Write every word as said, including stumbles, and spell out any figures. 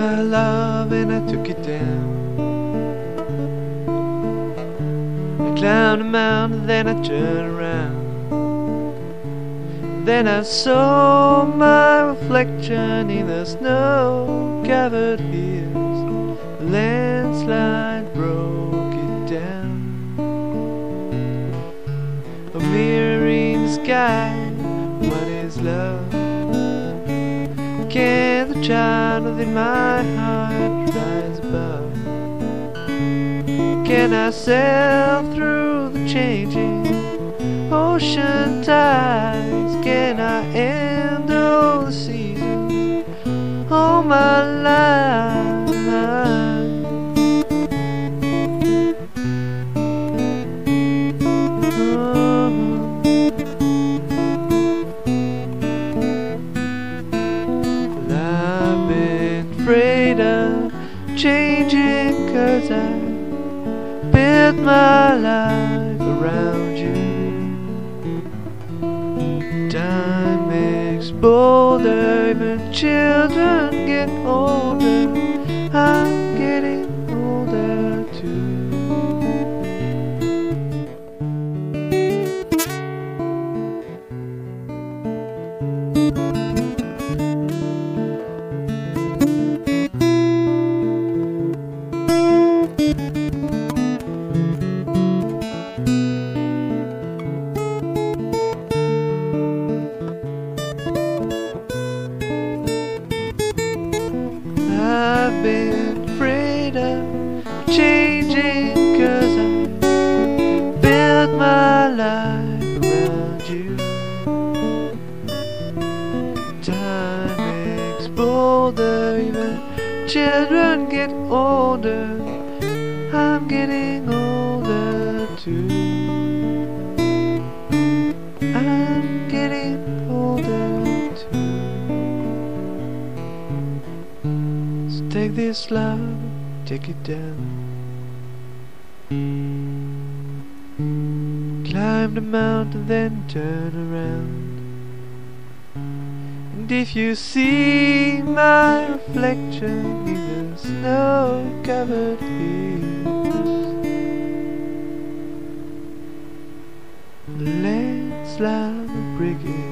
my love and I took it down. I climbed a mountain, then I turned around. Then I saw my reflection in the snow-covered hills. The landslide broke it down. A mirror in the sky, what is love? Can the child within my heart rise above? Can I sail through the changing ocean tides? Can I end all the seasons all my life? Afraid of changing, 'cause I built my life around you. Time makes bolder, even children get older. I'm getting older too. I've been afraid of changing, 'cause I built my life around you. Time makes bolder, even children get older. I'm getting older too. I'm getting older too. Take this love, take it down. Climb the mountain, then turn around. And if you see my reflection in the snow-covered hills, the landslide will break it